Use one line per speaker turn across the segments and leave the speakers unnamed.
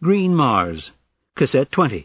Green Mars, Cassette 20.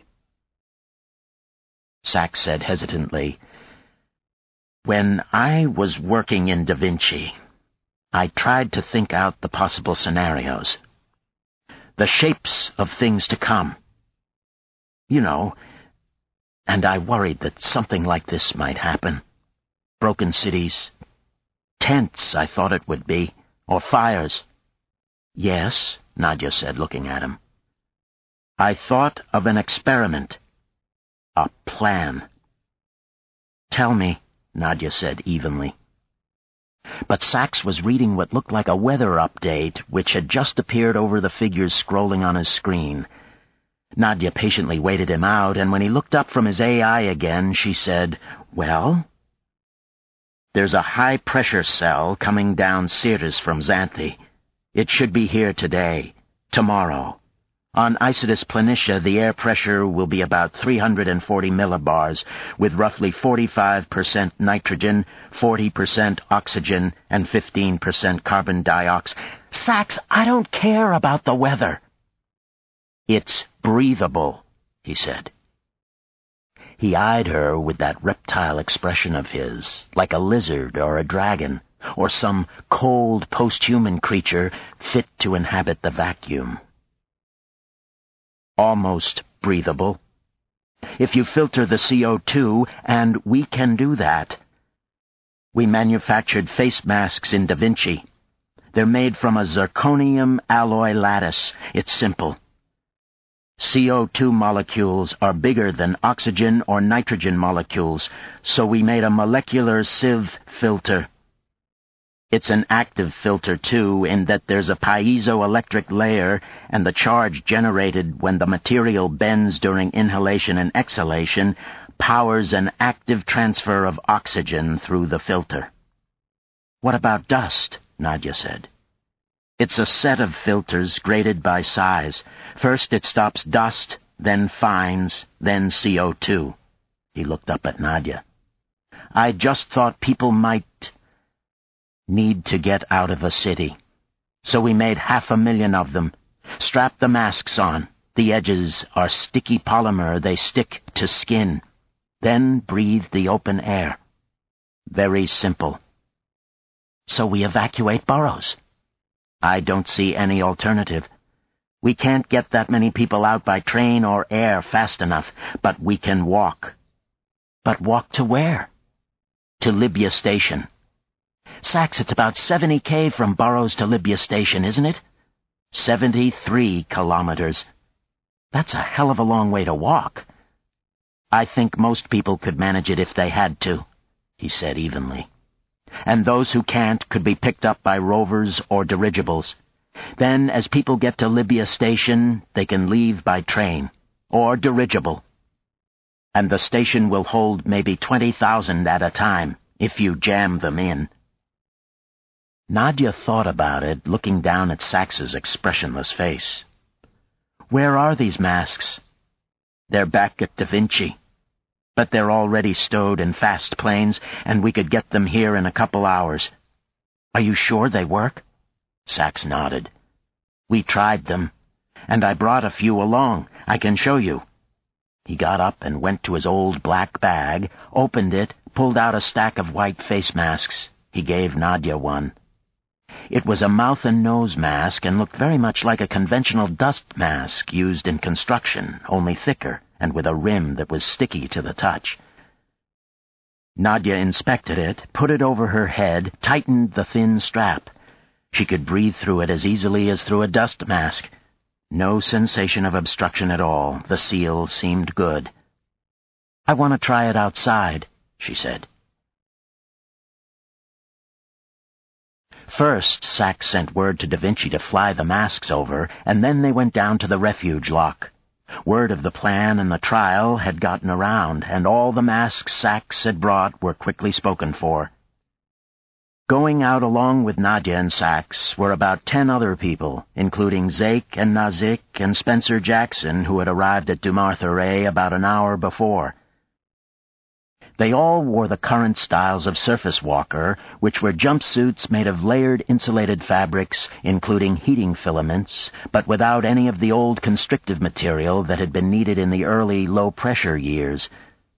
Sachs said hesitantly, "When I was working in Da Vinci, I tried to think out the possible scenarios. The shapes of things to come. You know, and I worried that something like this might happen. Broken cities. Tents, I thought it would be. Or fires." "Yes," Nadia said, looking at him. "I thought of an experiment. A plan." "Tell me," Nadia said evenly. But Sachs was reading what looked like a weather update, which had just appeared over the figures scrolling on his screen. Nadia patiently waited him out, and when he looked up from his AI again, she said, "Well?" "There's a high-pressure cell coming down Syrtis from Xanthi. It should be here today, tomorrow. On Isidis Planitia, the air pressure will be about 340 millibars, with roughly 45% nitrogen, 40% oxygen, and 15% carbon dioxide. Sachs, I don't care about the weather." "It's breathable," he said. He eyed her with that reptile expression of his, like a lizard or a dragon, or some cold post-human creature fit to inhabit the vacuum. "Almost breathable. If you filter the CO2, and we can do that. We manufactured face masks in Da Vinci. They're made from a zirconium alloy lattice. It's simple. CO2 molecules are bigger than oxygen or nitrogen molecules, so we made a molecular sieve filter. It's an active filter, too, in that there's a piezoelectric layer, and the charge generated when the material bends during inhalation and exhalation powers an active transfer of oxygen through the filter." "What about dust?" Nadia said. "It's a set of filters graded by size. First it stops dust, then fines, then CO2. He looked up at Nadia. "I just thought people might need to get out of a city. So we made 500,000 of them. Strap the masks on. The edges are sticky polymer. They stick to skin. Then breathe the open air. Very simple." "So we evacuate boroughs?" "I don't see any alternative. We can't get that many people out by train or air fast enough, but we can walk." "But walk to where?" "To Libya Station." "Sachs, it's about 70 from Burroughs to Libya Station, isn't it?" 73 kilometers. "That's a hell of a long way to walk." "I think most people could manage it if they had to," he said evenly. "And those who can't could be picked up by rovers or dirigibles. Then, as people get to Libya Station, they can leave by train. Or dirigible. And the station will hold maybe 20,000 at a time, if you jam them in." Nadia thought about it, looking down at Sachs's expressionless face. "Where are these masks?" "They're back at Da Vinci. But they're already stowed in fast planes, and we could get them here in a couple hours." "Are you sure they work?" Sachs nodded. "We tried them, and I brought a few along. I can show you." He got up and went to his old black bag, opened it, pulled out a stack of white face masks. He gave Nadia one. It was a mouth and nose mask and looked very much like a conventional dust mask used in construction, only thicker and with a rim that was sticky to the touch. Nadia inspected it, put it over her head, tightened the thin strap. She could breathe through it as easily as through a dust mask. No sensation of obstruction at all. The seal seemed good. "I want to try it outside," she said. First, Sachs sent word to Da Vinci to fly the masks over, and then they went down to the refuge lock. Word of the plan and the trial had gotten around, and all the masks Sachs had brought were quickly spoken for. Going out along with Nadia and Sachs were about 10 other people, including Zake and Nazik and Spencer Jackson, who had arrived at Dumartha Ray about an hour before. They all wore the current styles of surface walker, which were jumpsuits made of layered insulated fabrics, including heating filaments, but without any of the old constrictive material that had been needed in the early low-pressure years.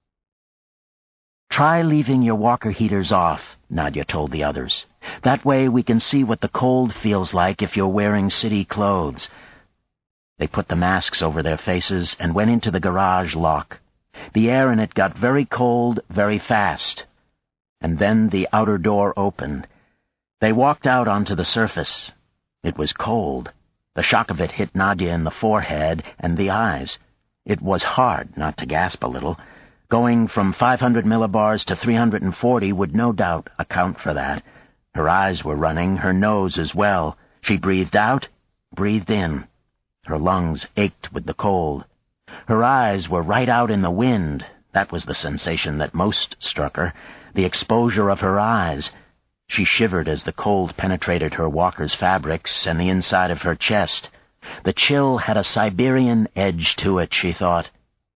"Try leaving your walker heaters off," Nadia told the others. "That way we can see what the cold feels like if you're wearing city clothes." They put the masks over their faces and went into the garage lock. The air in it got very cold very fast. And then the outer door opened. They walked out onto the surface. It was cold. The shock of it hit Nadia in the forehead and the eyes. It was hard not to gasp a little. Going from 500 millibars to 340 would no doubt account for that. Her eyes were running, her nose as well. She breathed out, breathed in. Her lungs ached with the cold. Her eyes were right out in the wind. That was the sensation that most struck her, the exposure of her eyes. She shivered as the cold penetrated her walker's fabrics and the inside of her chest. The chill had a Siberian edge to it, she thought.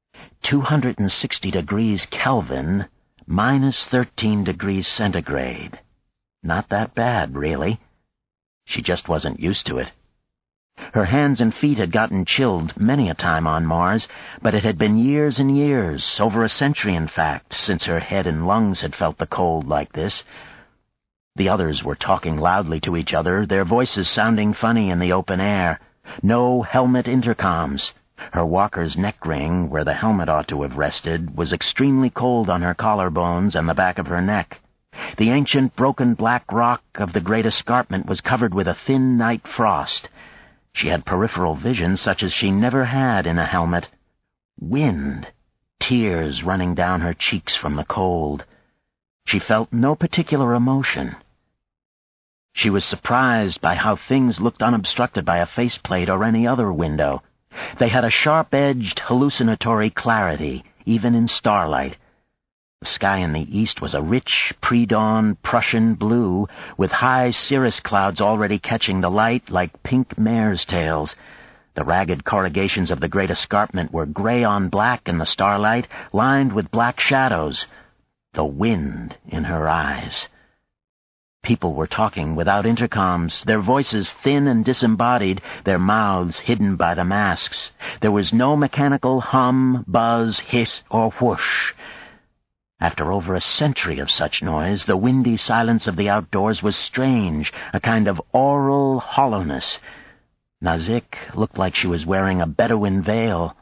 260 degrees Kelvin, minus 13 degrees centigrade. Not that bad, really. She just wasn't used to it. Her hands and feet had gotten chilled many a time on Mars, but it had been years and years, over a century in fact, since her head and lungs had felt the cold like this. The others were talking loudly to each other, their voices sounding funny in the open air. No helmet intercoms. Her walker's neck ring, where the helmet ought to have rested, was extremely cold on her collarbones and the back of her neck. The ancient broken black rock of the Great Escarpment was covered with a thin night frost. She had peripheral vision such as she never had in a helmet. Wind. Tears running down her cheeks from the cold. She felt no particular emotion. She was surprised by how things looked unobstructed by a faceplate or any other window. They had a sharp-edged, hallucinatory clarity, even in starlight. The sky in the east was a rich, pre-dawn Prussian blue, with high cirrus clouds already catching the light like pink mare's tails. The ragged corrugations of the Great Escarpment were gray on black in the starlight, lined with black shadows. The wind in her eyes. People were talking without intercoms, their voices thin and disembodied, their mouths hidden by the masks. There was no mechanical hum, buzz, hiss, or whoosh. After over a century of such noise, the windy silence of the outdoors was strange, a kind of aural hollowness. Nazik looked like she was wearing a Bedouin veil.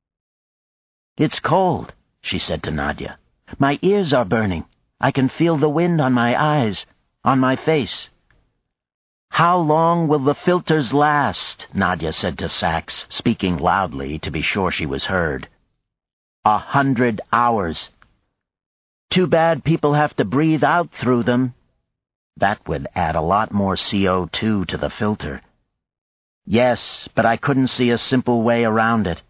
"It's cold," she said to Nadia. "My ears are burning. I can feel the wind on my eyes, on my face." "How long will the filters last?" Nadia said to Sachs, speaking loudly to be sure she was heard. 100 hours. Too bad people have to breathe out through them. That would add a lot more CO2 to the filter. Yes, but I couldn't see a simple way around it.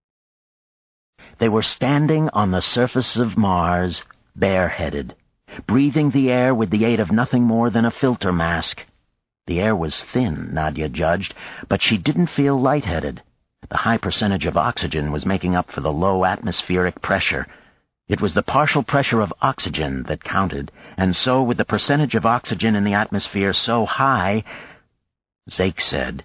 They were standing on the surface of Mars, bareheaded, breathing the air with the aid of nothing more than a filter mask. The air was thin, Nadia judged, but she didn't feel lightheaded. The high percentage of oxygen was making up for the low atmospheric pressure. It was the partial pressure of oxygen that counted, and so with the percentage of oxygen in the atmosphere so high, Zake said,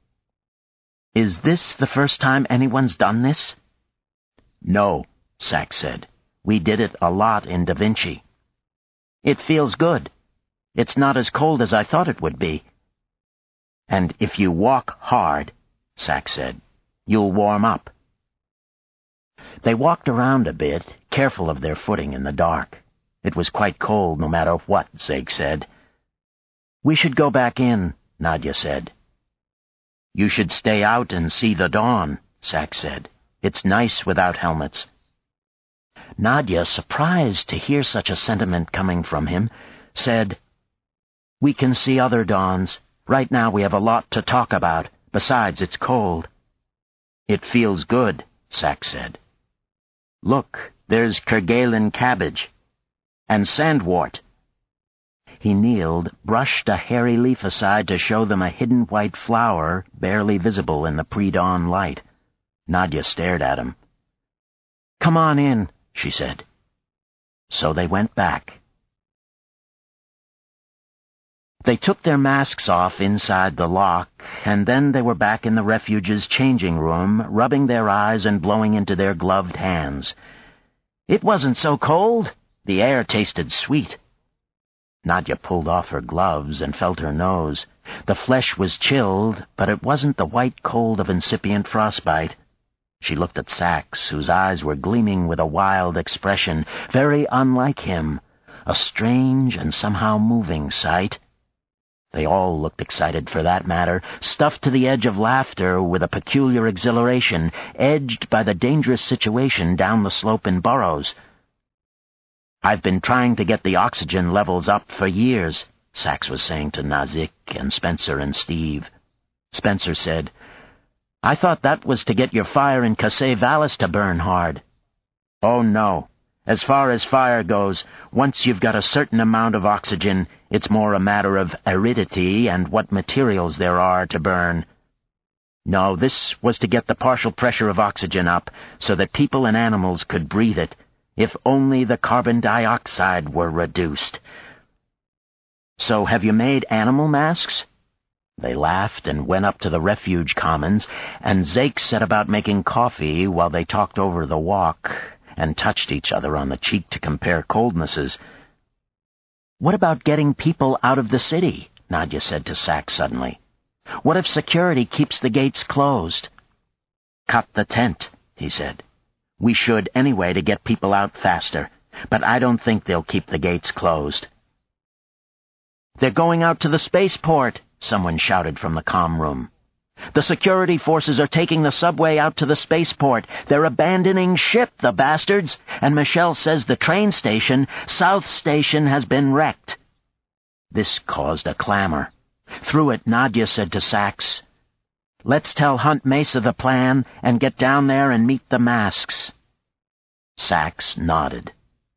"Is this the first time anyone's done this?" "No," Sachs said. "We did it a lot in Da Vinci." "It feels good. It's not as cold as I thought it would be." "And if you walk hard," Sachs said, "you'll warm up." They walked around a bit, careful of their footing in the dark. It was quite cold no matter what, Zake said. "We should go back in," Nadia said. "You should stay out and see the dawn," Sachs said. "It's nice without helmets." Nadia, surprised to hear such a sentiment coming from him, said, "We can see other dawns. Right now we have a lot to talk about. Besides, it's cold." "It feels good," Sachs said. "Look, there's Kerguelen cabbage. And sandwort." He kneeled, brushed a hairy leaf aside to show them a hidden white flower, barely visible in the pre-dawn light. Nadia stared at him. "Come on in," she said. So they went back. They took their masks off inside the lock, and then they were back in the refuge's changing room, rubbing their eyes and blowing into their gloved hands. It wasn't so cold. The air tasted sweet. Nadia pulled off her gloves and felt her nose. The flesh was chilled, but it wasn't the white cold of incipient frostbite. She looked at Sachs, whose eyes were gleaming with a wild expression, very unlike him, a strange and somehow moving sight. They all looked excited for that matter, stuffed to the edge of laughter with a peculiar exhilaration, edged by the dangerous situation down the slope in Burrows. "I've been trying to get the oxygen levels up for years," Sachs was saying to Nazik and Spencer and Steve. Spencer said, "I thought that was to get your fire in Casset Vallis to burn hard." "Oh, no. As far as fire goes, once you've got a certain amount of oxygen, it's more a matter of aridity and what materials there are to burn. No, this was to get the partial pressure of oxygen up so that people and animals could breathe it, if only the carbon dioxide were reduced." "So have you made animal masks?" They laughed and went up to the refuge commons, and Zake set about making coffee while they talked over the walk and touched each other on the cheek to compare coldnesses. "What about getting people out of the city?" Nadia said to Sachs suddenly. "What if security keeps the gates closed?" "Cut the tent," he said. "We should anyway to get people out faster, but I don't think they'll keep the gates closed." "They're going out to the spaceport," someone shouted from the comm room. "The security forces are taking the subway out to the spaceport. They're abandoning ship, the bastards, and Michelle says the train station, South Station, has been wrecked." This caused a clamor. Through it, Nadia said to Sachs, "Let's tell Hunt Mesa the plan and get down there and meet the masks." Sachs nodded.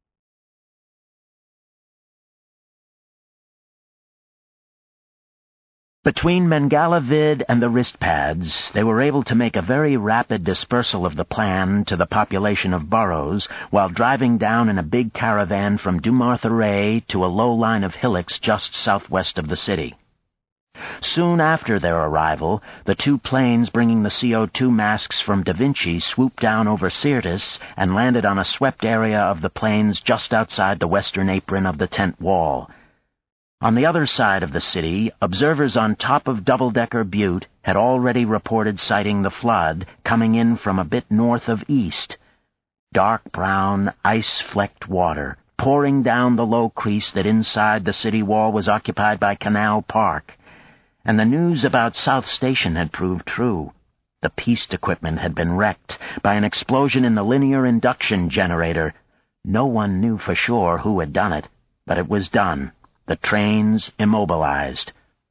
Between Mengalavid and the wrist pads, they were able to make a very rapid dispersal of the plan to the population of Burrows while driving down in a big caravan from Dumartha to a low line of hillocks just southwest of the city. Soon after their arrival, the two planes bringing the CO2 masks from Da Vinci swooped down over Syrtis and landed on a swept area of the plains just outside the western apron of the tent wall. On the other side of the city, observers on top of Double-Decker Butte had already reported sighting the flood coming in from a bit north of east. Dark brown, ice-flecked water pouring down the low crease that inside the city wall was occupied by Canal Park. And the news about South Station had proved true. The pieced equipment had been wrecked by an explosion in the linear induction generator. No one knew for sure who had done it, but it was done. The trains immobilized.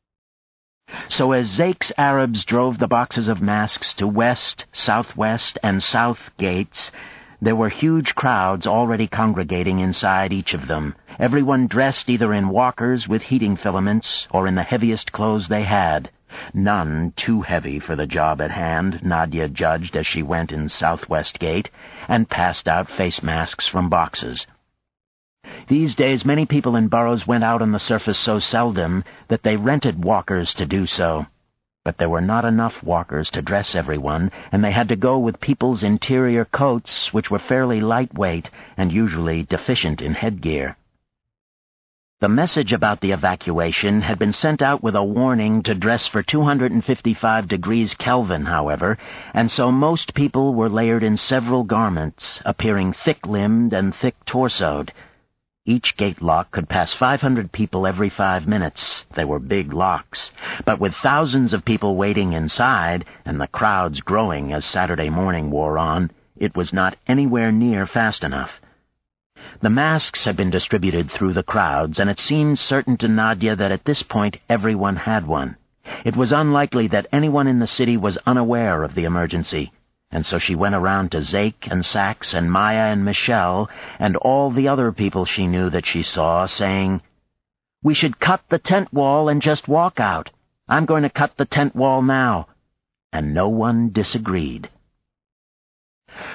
So as Zake's Arabs drove the boxes of masks to west, southwest, and south gates, there were huge crowds already congregating inside each of them, everyone dressed either in walkers with heating filaments or in the heaviest clothes they had. None too heavy for the job at hand, Nadia judged as she went in Southwest Gate, and passed out face masks from boxes. These days many people in Burrows went out on the surface so seldom that they rented walkers to do so. But there were not enough walkers to dress everyone, and they had to go with people's interior coats, which were fairly lightweight and usually deficient in headgear. The message about the evacuation had been sent out with a warning to dress for 255 degrees Kelvin, however, and so most people were layered in several garments, appearing thick-limbed and thick-torsoed. Each gate lock could pass 500 people every 5 minutes. They were big locks. But with thousands of people waiting inside, and the crowds growing as Saturday morning wore on, it was not anywhere near fast enough. The masks had been distributed through the crowds, and it seemed certain to Nadia that at this point everyone had one. It was unlikely that anyone in the city was unaware of the emergency. And so she went around to Zake and Sachs and Maya and Michelle and all the other people she knew that she saw, saying, "We should cut the tent wall and just walk out. I'm going to cut the tent wall now." And no one disagreed.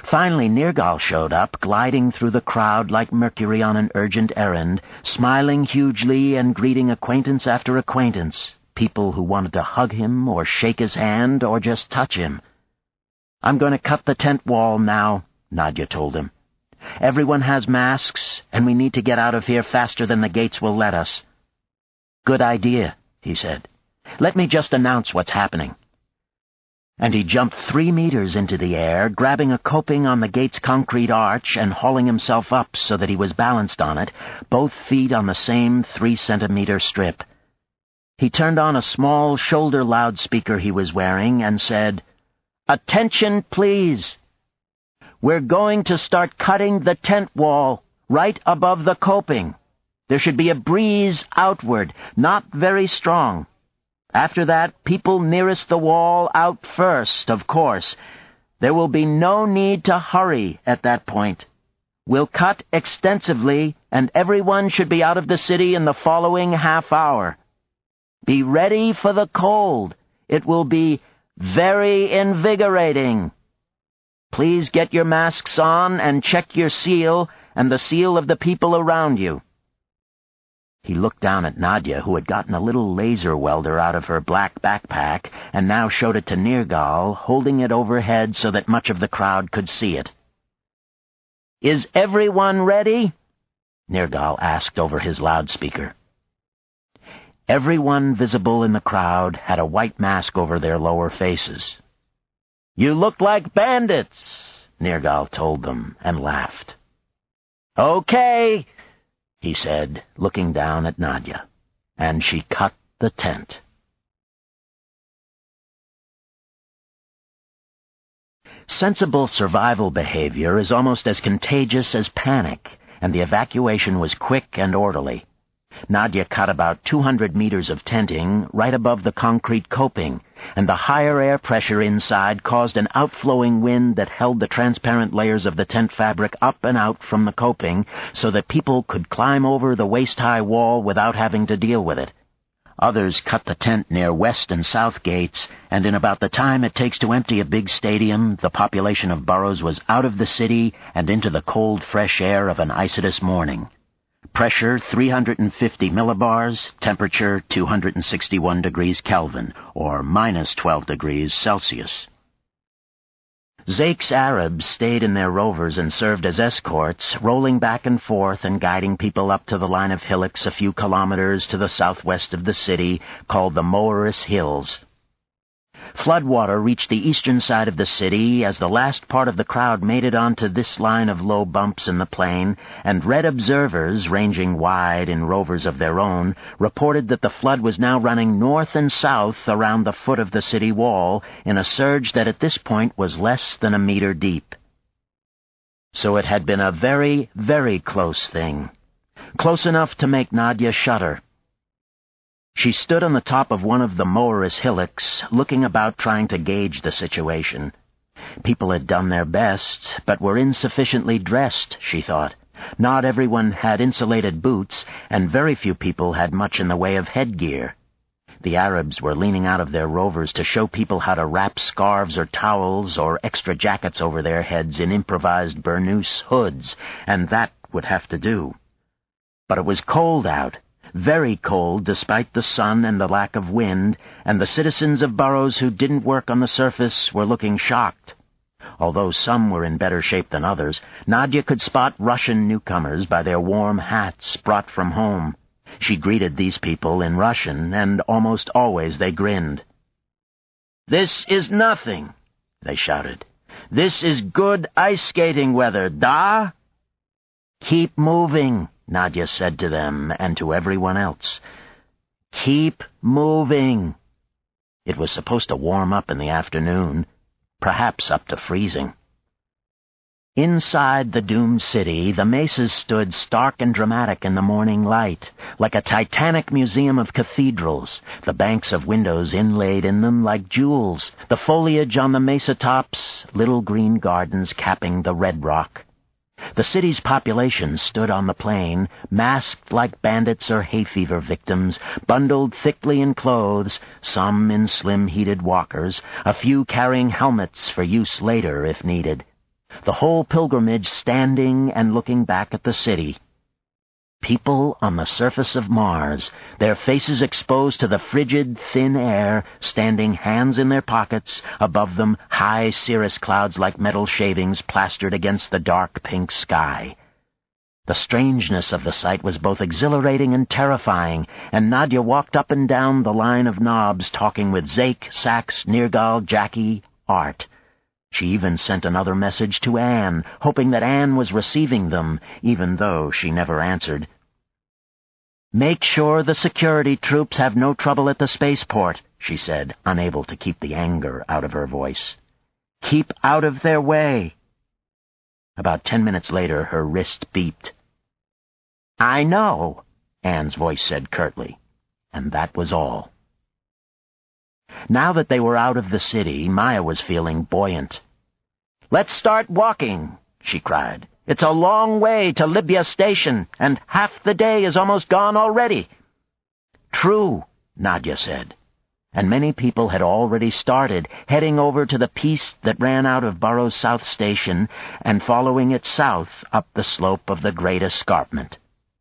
Finally, Nergal showed up, gliding through the crowd like Mercury on an urgent errand, smiling hugely and greeting acquaintance after acquaintance, people who wanted to hug him or shake his hand or just touch him. "I'm going to cut the tent wall now," Nadia told him. "Everyone has masks, and we need to get out of here faster than the gates will let us." "Good idea," he said. "Let me just announce what's happening." And he jumped 3 meters into the air, grabbing a coping on the gate's concrete arch and hauling himself up so that he was balanced on it, both feet on the same 3-centimeter strip. He turned on a small shoulder loudspeaker he was wearing and said, "Attention, please. We're going to start cutting the tent wall right above the coping. There should be a breeze outward, not very strong. After that, people nearest the wall out first, of course. There will be no need to hurry at that point. We'll cut extensively, and everyone should be out of the city in the following half hour. Be ready for the cold. It will be very invigorating. Please get your masks on and check your seal and the seal of the people around you." He looked down at Nadia, who had gotten a little laser welder out of her black backpack and now showed it to Nergal, holding it overhead so that much of the crowd could see it. "Is everyone ready?" Nergal asked over his loudspeaker. Everyone visible in the crowd had a white mask over their lower faces. "You look like bandits," Nergal told them and laughed. "Okay," he said, looking down at Nadia, and she cut the tent. Sensible survival behavior is almost as contagious as panic, and the evacuation was quick and orderly. Nadia cut about 200 meters of tenting right above the concrete coping, and the higher air pressure inside caused an outflowing wind that held the transparent layers of the tent fabric up and out from the coping so that people could climb over the waist-high wall without having to deal with it. Others cut the tent near west and south gates, and in about the time it takes to empty a big stadium, the population of Burroughs was out of the city and into the cold, fresh air of an Isidus morning. Pressure 350 millibars, temperature 261 degrees Kelvin, or minus 12 degrees Celsius. Zake's Arabs stayed in their rovers and served as escorts, rolling back and forth and guiding people up to the line of hillocks a few kilometers to the southwest of the city, called the Moeris Hills. Floodwater reached the eastern side of the city as the last part of the crowd made it onto this line of low bumps in the plain, and red observers, ranging wide in rovers of their own, reported that the flood was now running north and south around the foot of the city wall in a surge that at this point was less than a meter deep. So it had been a very, very close thing. Close enough to make Nadia shudder. She stood on the top of one of the Moeris hillocks, looking about trying to gauge the situation. People had done their best, but were insufficiently dressed, she thought. Not everyone had insulated boots, and very few people had much in the way of headgear. The Arabs were leaning out of their rovers to show people how to wrap scarves or towels or extra jackets over their heads in improvised burnoose hoods, and that would have to do. But it was cold out. Very cold despite the sun and the lack of wind, and the citizens of Burroughs who didn't work on the surface were looking shocked. Although some were in better shape than others, Nadia could spot Russian newcomers by their warm hats brought from home. She greeted these people in Russian, and almost always they grinned. "This is nothing," they shouted. "This is good ice skating weather, da?" "Keep moving," Nadia said to them and to everyone else. "Keep moving." It was supposed to warm up in the afternoon, perhaps up to freezing. Inside the doomed city, the mesas stood stark and dramatic in the morning light, like a titanic museum of cathedrals, the banks of windows inlaid in them like jewels, the foliage on the mesa tops, little green gardens capping the red rock. The city's population stood on the plain, masked like bandits or hay fever victims, bundled thickly in clothes, some in slim heated walkers, a few carrying helmets for use later if needed. the whole pilgrimage standing and looking back at the city. People on the surface of Mars, their faces exposed to the frigid, thin air, standing hands in their pockets, above them high cirrus clouds like metal shavings plastered against the dark pink sky. The strangeness of the sight was both exhilarating and terrifying, and Nadia walked up and down the line of knobs talking with Zake, Sax, Nergal, Jackie, Art. She even sent another message to Anne, hoping that Anne was receiving them, even though she never answered. "Make sure the security troops have no trouble at the spaceport," she said, unable to keep the anger out of her voice. "Keep out of their way." About 10 minutes later, her wrist beeped. "I know," Anne's voice said curtly, and that was all. Now that they were out of the city, Maya was feeling buoyant. "Let's start walking," she cried. "It's a long way to Libya Station, and half the day is almost gone already." "True," Nadia said, and many people had already started, heading over to the piste that ran out of Burroughs South Station and following it south up the slope of the Great Escarpment.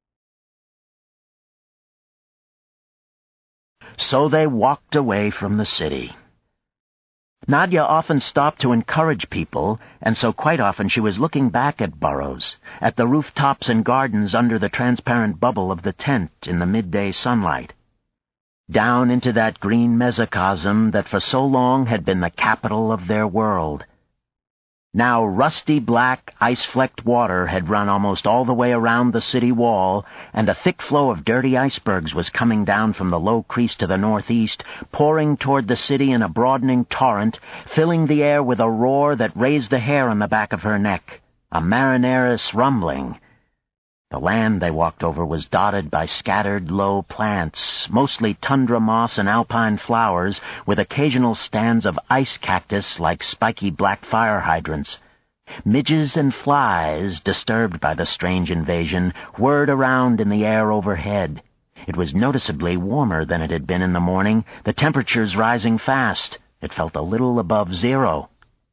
So they walked away from the city. Nadia often stopped to encourage people, and so quite often she was looking back at Burroughs, at the rooftops and gardens under the transparent bubble of the tent in the midday sunlight, down into that green mesocosm that for so long had been the capital of their world. Now rusty black, ice-flecked water had run almost all the way around the city wall, and a thick flow of dirty icebergs was coming down from the low crease to the northeast, pouring toward the city in a broadening torrent, filling the air with a roar that raised the hair on the back of her neck, a Marineris rumbling. The land they walked over was dotted by scattered low plants, mostly tundra moss and alpine flowers, with occasional stands of ice cactus like spiky black fire hydrants. Midges and flies, disturbed by the strange invasion, whirred around in the air overhead. It was noticeably warmer than it had been in the morning, the temperatures rising fast. It felt a little above zero.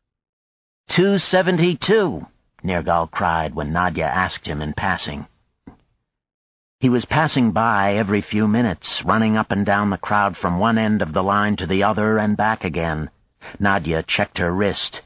272! Nergal cried when Nadia asked him in passing. He was passing by every few minutes, running up and down the crowd from one end of the line to the other and back again. Nadia checked her wrist.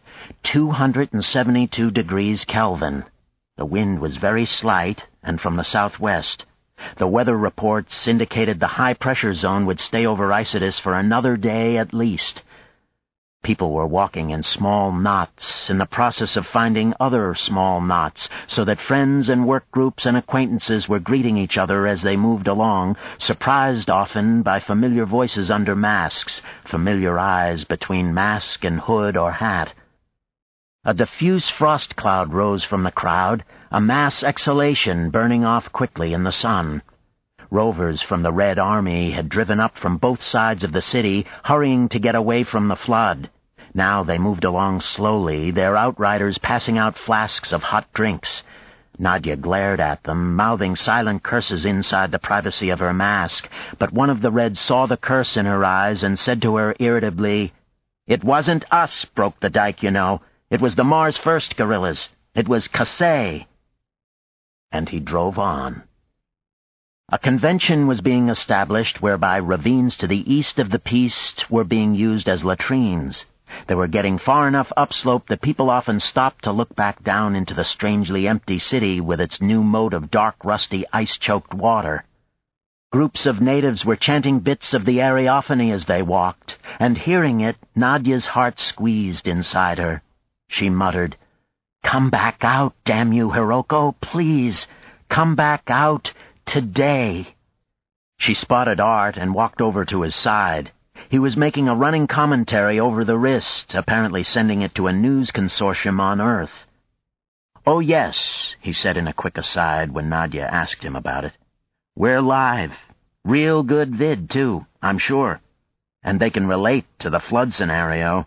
272 degrees Kelvin. The wind was very slight and from the southwest. The weather reports indicated the high-pressure zone would stay over Isidis for another day at least. People were walking in small knots, in the process of finding other small knots, so that friends and work groups and acquaintances were greeting each other as they moved along, surprised often by familiar voices under masks, familiar eyes between mask and hood or hat. A diffuse frost cloud rose from the crowd, a mass exhalation burning off quickly in the sun. Rovers from the Red Army had driven up from both sides of the city, hurrying to get away from the flood. Now they moved along slowly, their outriders passing out flasks of hot drinks. Nadia glared at them, mouthing silent curses inside the privacy of her mask, but one of the Reds saw the curse in her eyes and said to her irritably, "It wasn't us broke the dike, you know. It was the Mars First guerrillas. It was Kasey." And he drove on. A convention was being established whereby ravines to the east of the piste were being used as latrines. They were getting far enough upslope that people often stopped to look back down into the strangely empty city with its new moat of dark, rusty, ice-choked water. Groups of natives were chanting bits of the Ariophany as they walked, and hearing it, Nadia's heart squeezed inside her. She muttered, "Come back out, damn you, Hiroko, please! Come back out! Today." She spotted Art and walked over to his side. He was making a running commentary over the wrist, apparently sending it to a news consortium on Earth. "Oh, yes," he said in a quick aside when Nadia asked him about it. "We're live. Real good vid, too, I'm sure. And they can relate to the flood scenario."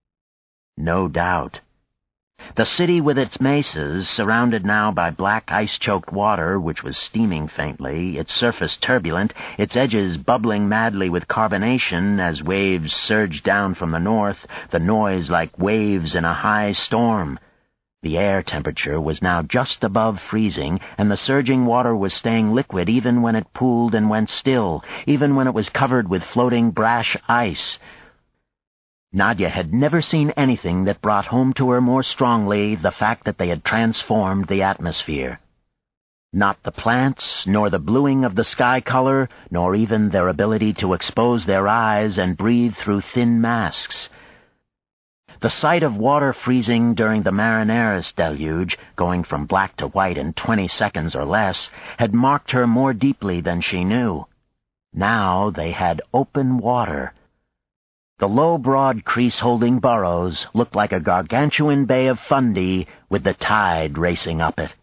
No doubt. The city with its mesas, surrounded now by black ice-choked water, which was steaming faintly, its surface turbulent, its edges bubbling madly with carbonation as waves surged down from the north, the noise like waves in a high storm. The air temperature was now just above freezing, and the surging water was staying liquid even when it pooled and went still, even when it was covered with floating brash ice. Nadia had never seen anything that brought home to her more strongly the fact that they had transformed the atmosphere. Not the plants, nor the bluing of the sky color, nor even their ability to expose their eyes and breathe through thin masks. The sight of water freezing during the Marineris deluge, going from black to white in 20 seconds or less, had marked her more deeply than she knew. Now they had open water. The low, broad crease-holding burrows looked like a gargantuan bay of Fundy with the tide racing up it.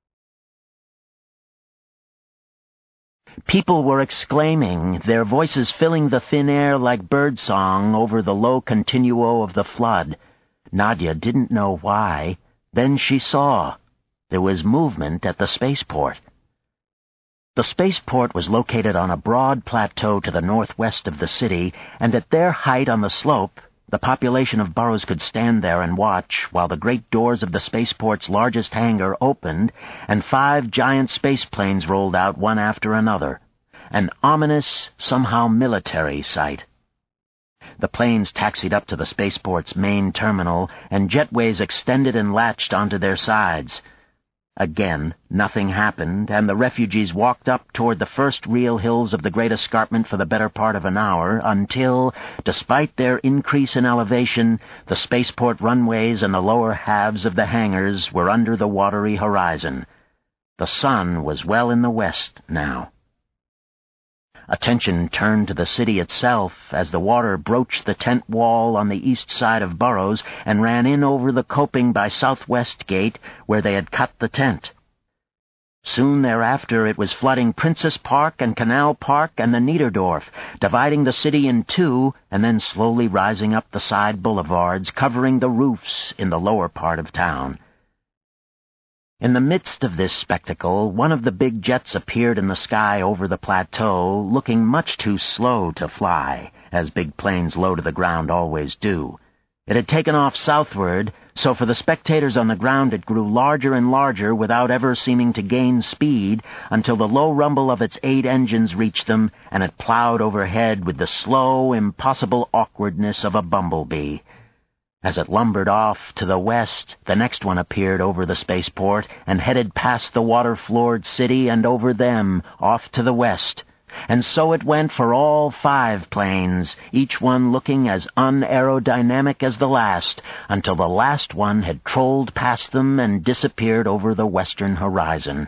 People were exclaiming, their voices filling the thin air like birdsong over the low continuo of the flood. Nadia didn't know why. Then she saw. There was movement at the spaceport. The spaceport was located on a broad plateau to the northwest of the city, and at their height on the slope, the population of Burroughs could stand there and watch while the great doors of the spaceport's largest hangar opened and 5 giant spaceplanes rolled out one after another. An ominous, somehow military sight. The planes taxied up to the spaceport's main terminal, and jetways extended and latched onto their sides. Again, nothing happened, and the refugees walked up toward the first real hills of the Great Escarpment for the better part of an hour, until, despite their increase in elevation, the spaceport runways and the lower halves of the hangars were under the watery horizon. The sun was well in the west now. Attention turned to the city itself as the water broached the tent wall on the east side of Burroughs and ran in over the coping by Southwest Gate, where they had cut the tent. Soon thereafter it was flooding Princess Park and Canal Park and the Niederdorf, dividing the city in two and then slowly rising up the side boulevards, covering the roofs in the lower part of town. In the midst of this spectacle, one of the big jets appeared in the sky over the plateau, looking much too slow to fly, as big planes low to the ground always do. It had taken off southward, so for the spectators on the ground it grew larger and larger without ever seeming to gain speed until the low rumble of its 8 engines reached them, and it plowed overhead with the slow, impossible awkwardness of a bumblebee. As it lumbered off to the west, the next one appeared over the spaceport and headed past the water-floored city and over them, off to the west. And so it went for all 5 planes, each one looking as unaerodynamic as the last, until the last one had trolled past them and disappeared over the western horizon.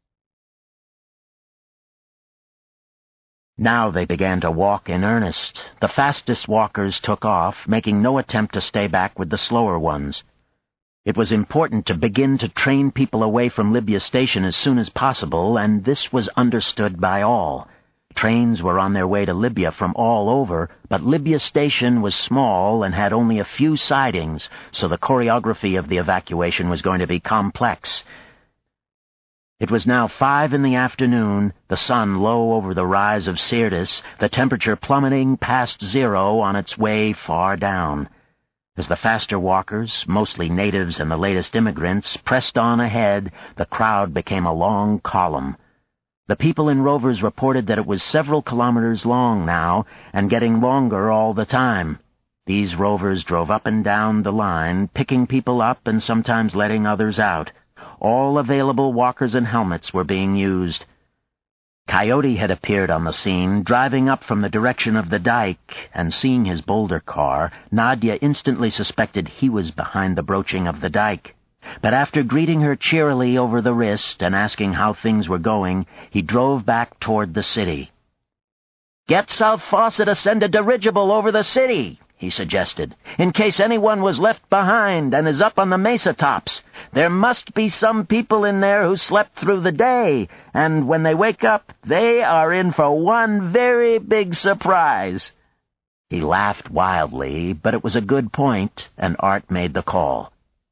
Now they began to walk in earnest. The fastest walkers took off, making no attempt to stay back with the slower ones. It was important to begin to train people away from Libya Station as soon as possible, and this was understood by all. Trains were on their way to Libya from all over, but Libya Station was small and had only a few sidings, so the choreography of the evacuation was going to be complex. It was now 5 in the afternoon, the sun low over the rise of Syrtis, the temperature plummeting past 0 on its way far down. As the faster walkers, mostly natives and the latest immigrants, pressed on ahead, the crowd became a long column. The people in Rovers reported that it was several kilometers long now, and getting longer all the time. These Rovers drove up and down the line, picking people up and sometimes letting others out. All available walkers and helmets were being used. Coyote had appeared on the scene, driving up from the direction of the dike, and seeing his boulder car, Nadia instantly suspected he was behind the broaching of the dike. But after greeting her cheerily over the wrist and asking how things were going, he drove back toward the city. "Get South Fawcett to send a dirigible over the city," he suggested, "in case anyone was left behind and is up on the mesa tops. There must be some people in there who slept through the day, and when they wake up, they are in for one very big surprise." He laughed wildly, but it was a good point, and Art made the call.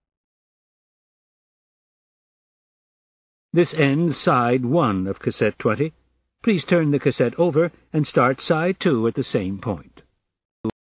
This ends side 1 of cassette 20. Please turn the cassette over and start side 2 at the same point.